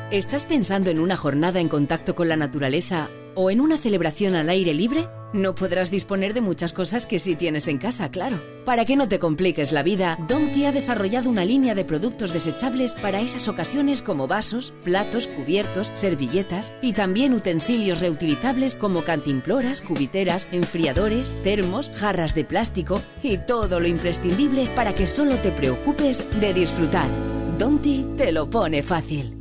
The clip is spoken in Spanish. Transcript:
¿Estás pensando en una jornada en contacto con la naturaleza o en una celebración al aire libre? No podrás disponer de muchas cosas que sí tienes en casa, claro. Para que no te compliques la vida, Domti ha desarrollado una línea de productos desechables para esas ocasiones como vasos, platos, cubiertos, servilletas y también utensilios reutilizables como cantimploras, cubiteras, enfriadores, termos, jarras de plástico y todo lo imprescindible para que solo te preocupes de disfrutar. Domti te lo pone fácil.